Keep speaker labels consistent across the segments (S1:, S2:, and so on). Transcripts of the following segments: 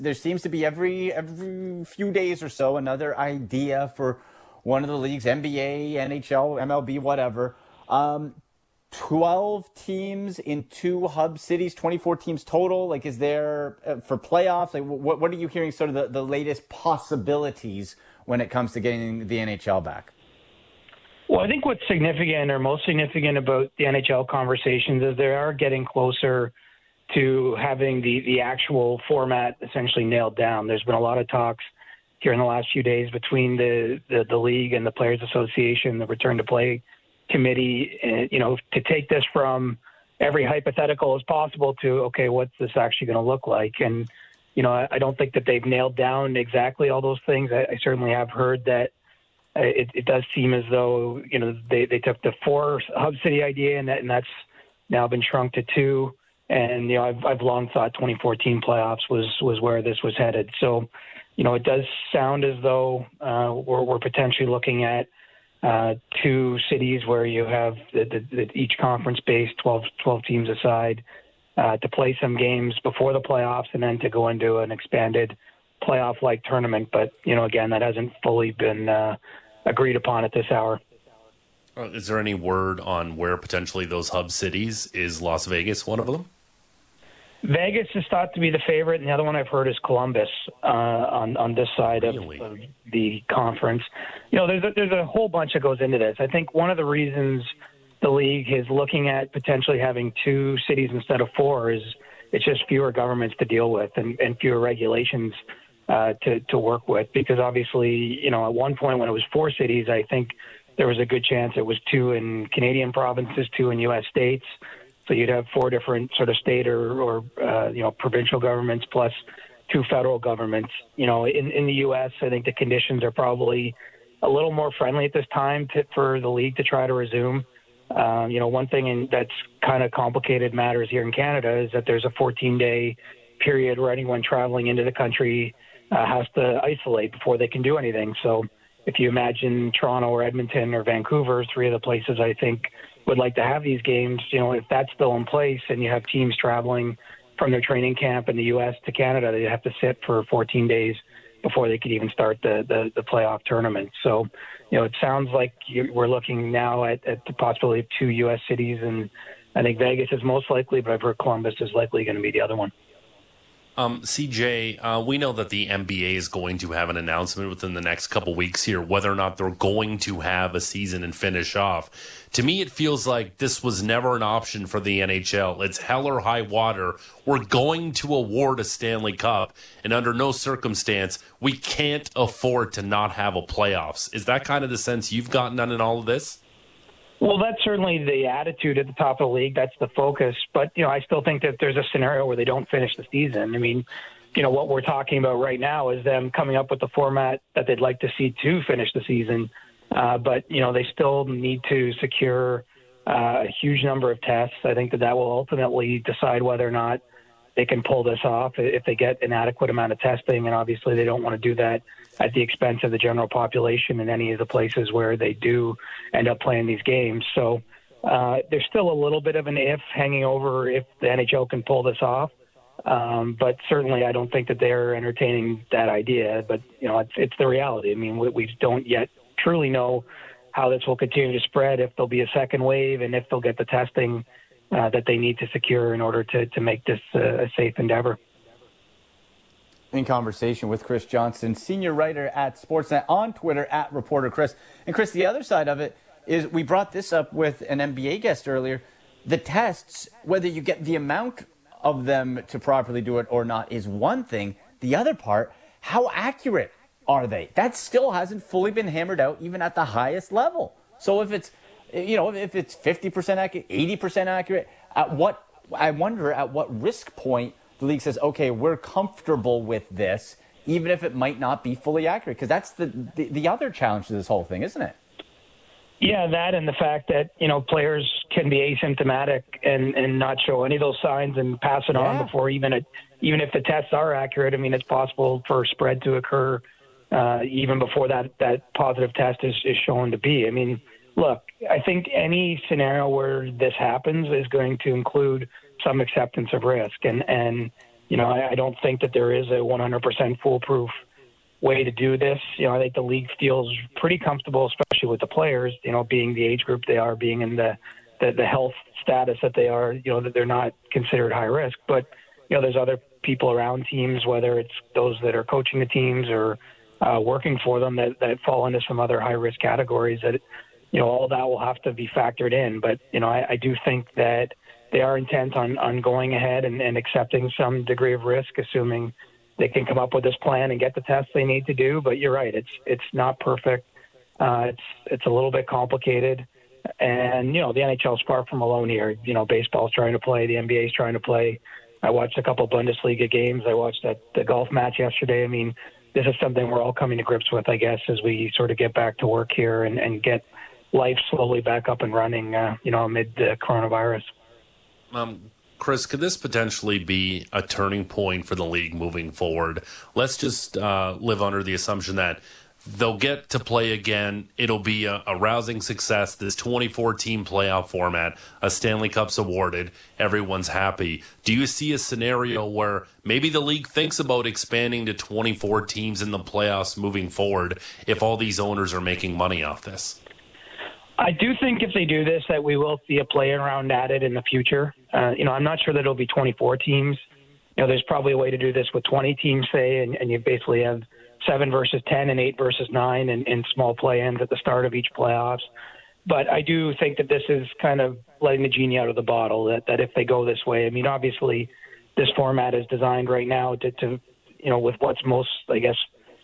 S1: there seems to be every few days or so another idea for one of the leagues, NBA, NHL, MLB, whatever. 12 teams in 2 hub cities, 24 teams total. Like, is there for playoffs? Like, what are you hearing? Sort of the latest possibilities when it comes to getting the NHL back?
S2: Well, I think what's significant or most significant about the NHL conversations is they are getting closer to having the actual format essentially nailed down. There's been a lot of talks here in the last few days between the league and the Players Association, the Return to Play Committee, to take this from every hypothetical as possible to, okay, what's this actually going to look like? And, I don't think that they've nailed down exactly all those things. I certainly have heard that it does seem as though, they took the 4 hub city idea and that's now been shrunk to 2. And, I've long thought 2014 playoffs was where this was headed. So, it does sound as though we're potentially looking at 2 cities where you have each conference based 12 teams aside to play some games before the playoffs and then to go into an expanded playoff-like tournament. But, again, that hasn't fully been agreed upon at this hour.
S3: Is there any word on where potentially those hub cities? Is Las Vegas one of them?
S2: Vegas is thought to be the favorite, and the other one I've heard is Columbus on this side of the conference. There's a whole bunch that goes into this. I think one of the reasons the league is looking at potentially having 2 cities instead of 4 is it's just fewer governments to deal with and fewer regulations to work with. Because obviously, at one point when it was 4 cities, I think there was a good chance it was 2 in Canadian provinces, 2 in U.S. states. So you'd have 4 different sort of state or provincial governments plus 2 federal governments. In the U.S., I think the conditions are probably a little more friendly at this time for the league to try to resume. One thing that's kind of complicated matters here in Canada is that there's a 14-day period where anyone traveling into the country has to isolate before they can do anything. So if you imagine Toronto or Edmonton or Vancouver, 3 of the places I think would like to have these games, if that's still in place and you have teams traveling from their training camp in the U.S. to Canada, they have to sit for 14 days before they could even start the playoff tournament. So, it sounds like we're looking now at the possibility of 2 U.S. cities, and I think Vegas is most likely, but I've heard Columbus is likely going to be the other one.
S3: CJ, we know that the NBA is going to have an announcement within the next couple weeks here, whether or not they're going to have a season and finish off. To me, it feels like this was never an option for the NHL. It's hell or high water. We're going to award a Stanley Cup, and under no circumstance, we can't afford to not have a playoffs. Is that kind of the sense you've gotten on in all of this?
S2: Well, that's certainly the attitude at the top of the league. That's the focus. But, I still think that there's a scenario where they don't finish the season. I mean, what we're talking about right now is them coming up with the format that they'd like to see to finish the season. But, they still need to secure a huge number of tests. I think that will ultimately decide whether or not they can pull this off if they get an adequate amount of testing. And obviously they don't want to do that at the expense of the general population in any of the places where they do end up playing these games. So there's still a little bit of an if hanging over if the NHL can pull this off. But certainly I don't think that they're entertaining that idea. But, it's the reality. I mean, we don't yet truly know how this will continue to spread, if there'll be a second wave, and if they'll get the testing that they need to secure in order to make this a safe endeavor.
S1: In conversation with Chris Johnston, senior writer at Sportsnet, on Twitter at Reporter Chris. And Chris, the other side of it is, we brought this up with an NBA guest earlier, the tests, whether you get the amount of them to properly do it or not is one thing. The other part, how accurate are they? That still hasn't fully been hammered out even at the highest level. So if it's 50% accurate, 80% accurate, I wonder at what risk point the league says, okay, we're comfortable with this, even if it might not be fully accurate, because that's the other challenge to this whole thing, isn't it?
S2: Yeah, that and the fact that, players can be asymptomatic and not show any of those signs and pass it on before even if the tests are accurate. I mean, it's possible for spread to occur even before that positive test is shown to be. I mean, look, I think any scenario where this happens is going to include some acceptance of risk. And I don't think that there is a 100% foolproof way to do this. I think the league feels pretty comfortable, especially with the players, being the age group they are, being in the health status that they are, that they're not considered high risk. But, there's other people around teams, whether it's those that are coaching the teams or working for them that fall into some other high risk categories that, all that will have to be factored in. But, I do think that they are intent on going ahead and accepting some degree of risk, assuming they can come up with this plan and get the tests they need to do. But you're right, it's not perfect. It's a little bit complicated. And, the NHL is far from alone here. Baseball's trying to play, the NBA is trying to play. I watched a couple Bundesliga games. I watched the golf match yesterday. I mean, this is something we're all coming to grips with, I guess, as we sort of get back to work here and get life slowly back up and running, amid the coronavirus.
S3: Chris, could this potentially be a turning point for the league moving forward? Let's just live under the assumption that they'll get to play again. It'll be a rousing success. This 24-team playoff format, a Stanley Cup's awarded, everyone's happy. Do you see a scenario where maybe the league thinks about expanding to 24 teams in the playoffs moving forward if all these owners are making money off this?
S2: I do think if they do this that we will see a play around added in the future. I'm not sure that it'll be 24 teams. There's probably a way to do this with 20 teams, say, and you basically have 7 versus 10 and 8 versus 9 and small play-ins at the start of each playoffs. But I do think that this is kind of letting the genie out of the bottle, that if they go this way, I mean, obviously this format is designed right now to with what's most, I guess,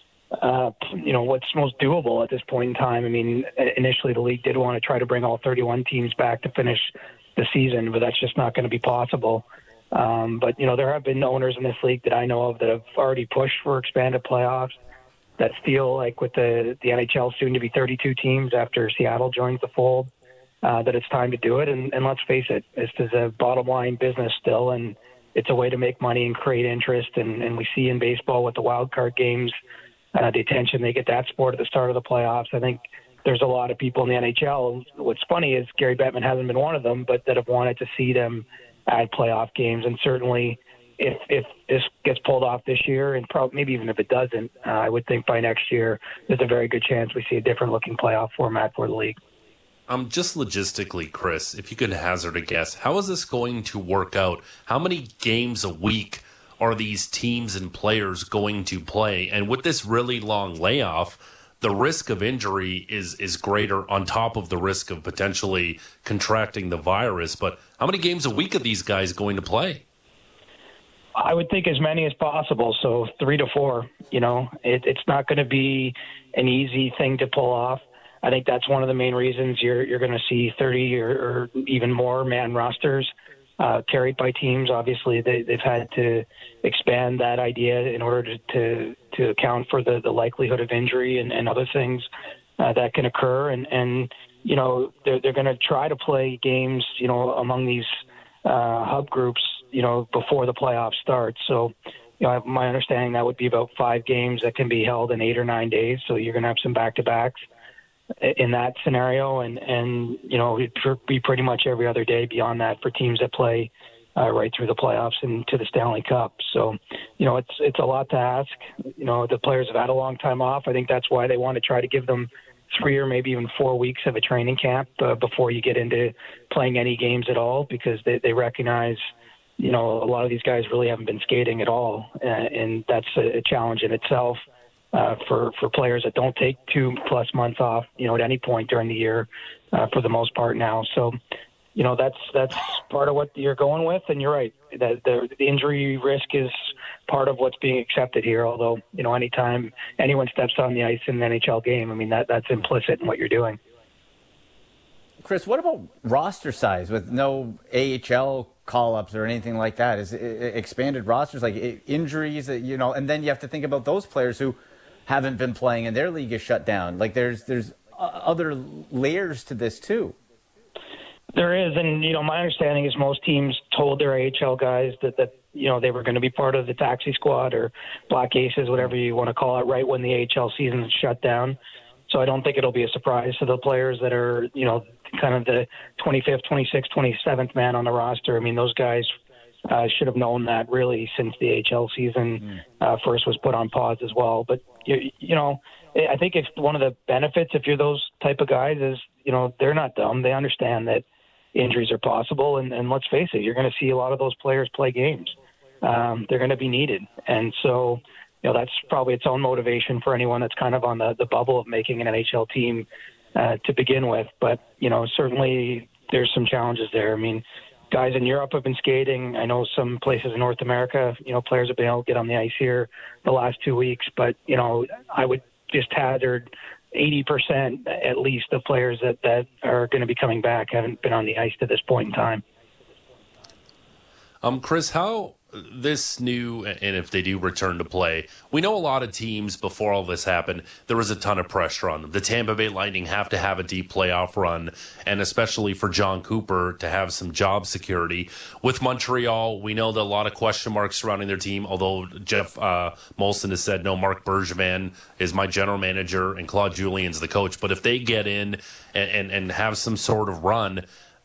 S2: what's most doable at this point in time. I mean, initially the league did want to try to bring all 31 teams back to finish the season, but that's just not going to be possible. But there have been owners in this league that I know of that have already pushed for expanded playoffs that feel like with the NHL soon to be 32 teams after Seattle joins the fold, that it's time to do it. And let's face it, this is a bottom line business still, and it's a way to make money and create interest. And we see in baseball with the wild card games, the attention they get that sport at the start of the playoffs. I think there's a lot of people in the NHL. What's funny is Gary Bettman hasn't been one of them, but that have wanted to see them add playoff games. And certainly if this gets pulled off this year, and maybe even if it doesn't, I would think by next year there's a very good chance we see a different looking playoff format for the league.
S3: Just logistically, Chris, if you could hazard a guess, how is this going to work out? How many games a week are these teams and players going to play? And with this really long layoff, the risk of injury is greater on top of the risk of potentially contracting the virus. But how many games a week are these guys going to play?
S2: I would think as many as possible. So 3 to 4, it's not going to be an easy thing to pull off. I think that's one of the main reasons you're going to see 30 or even more man rosters carried by teams. Obviously, they've had to expand that idea in order to account for the likelihood of injury and other things that can occur. And they're going to try to play games, among these hub groups, before the playoffs start. So, my understanding that would be about 5 games that can be held in 8 or 9 days. So you're going to have some back-to-backs in that scenario, and it'd be pretty much every other day beyond that for teams that play right through the playoffs and to the Stanley Cup. So, it's a lot to ask. The players have had a long time off. I think that's why they want to try to give them 3 or maybe even 4 weeks of a training camp before you get into playing any games at all, because they recognize, a lot of these guys really haven't been skating at all, and that's a challenge in itself. For players that don't take 2+ months off, at any point during the year, for the most part now. So, that's part of what you're going with. And you're right, that the injury risk is part of what's being accepted here. Although, anytime anyone steps on the ice in an NHL game, I mean, that's implicit in what you're doing.
S1: Chris, what about roster size with no AHL call-ups or anything like that? Is it expanded rosters, like injuries, and then you have to think about those players who haven't been playing and their league is shut down. Like there's other layers to this too.
S2: There is, and my understanding is most teams told their AHL guys that they were going to be part of the taxi squad or Black Aces, whatever you want to call it, right when the AHL season is shut down. So I don't think it'll be a surprise to the players that are, kind of the 25th, 26th, 27th man on the roster. I mean, those guys Should have known that really since the AHL season first was put on pause as well. But, you know, I think it's one of the benefits if you're those type of guys is, you know, they're not dumb. They understand that injuries are possible. And let's face it, you're going to see a lot of those players play games. They're going to be needed. And so, you know, that's probably its own motivation for anyone that's kind of on the bubble of making an NHL team to begin with. But, you know, certainly there's some challenges there. I mean, guys in Europe have been skating. I know some places in North America, you know, players have been able to get on the ice here the last 2 weeks. But, you know, I would just hazard 80% at least of players that are going to be coming back haven't been on the ice to this point in time.
S3: Chris, how this new, and if they do return to play, we know a lot of teams before all this happened, there was a ton of pressure on them. The Tampa Bay Lightning have to have a deep playoff run, and especially for John Cooper to have some job security. With Montreal, we know that a lot of question marks surrounding their team, although Jeff Molson has said, no, Marc Bergevin is my general manager and Claude Julien's the coach. But if they get in and have some sort of run,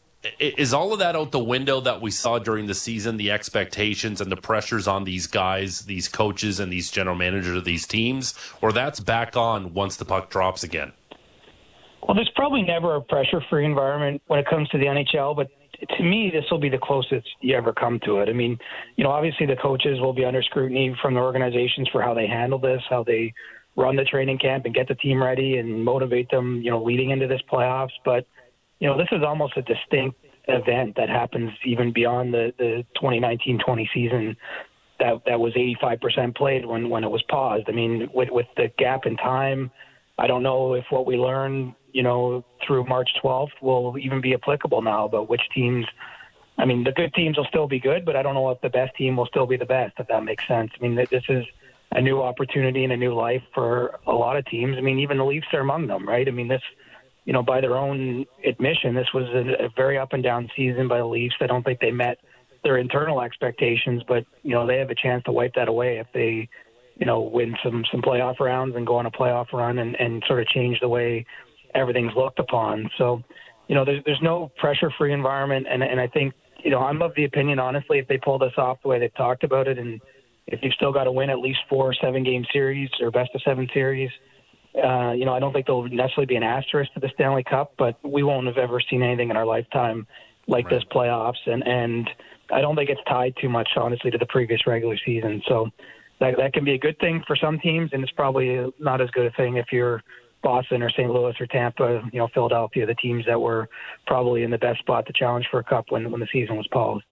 S3: is all of that out the window that we saw during the season, the expectations and the pressures on these guys, these coaches and these general managers of these teams, or that's back on once the puck drops again?
S2: Well, there's probably never a pressure-free environment when it comes to the NHL, but to me, this will be the closest you ever come to it. I mean, you know, obviously the coaches will be under scrutiny from the organizations for how they handle this, how they run the training camp and get the team ready and motivate them, you know, leading into this playoffs. But you know, this is almost a distinct event that happens even beyond the 2019-20 season that was 85% played when it was paused. I mean, with the gap in time, I don't know if what we learned, you know, through March 12th will even be applicable now about which teams. I mean, the good teams will still be good, but I don't know if the best team will still be the best, if that makes sense. I mean, this is a new opportunity and a new life for a lot of teams. I mean, even the Leafs are among them, right? I mean, this, you know, by their own admission, this was a very up and down season by the Leafs. I don't think they met their internal expectations, but, you know, they have a chance to wipe that away if they, you know, win some playoff rounds and go on a playoff run and sort of change the way everything's looked upon. So, you know, there's no pressure-free environment. And I think, you know, I'm of the opinion, honestly, if they pull this off the way they've talked about it, and if you've still got to win at least 4 7-game series or best-of-7 series, you know, I don't think there'll necessarily be an asterisk to the Stanley Cup, but we won't have ever seen anything in our lifetime like this playoffs. And I don't think it's tied too much, honestly, to the previous regular season. So that can be a good thing for some teams, and it's probably not as good a thing if you're Boston or St. Louis or Tampa, you know, Philadelphia, the teams that were probably in the best spot to challenge for a cup when the season was paused.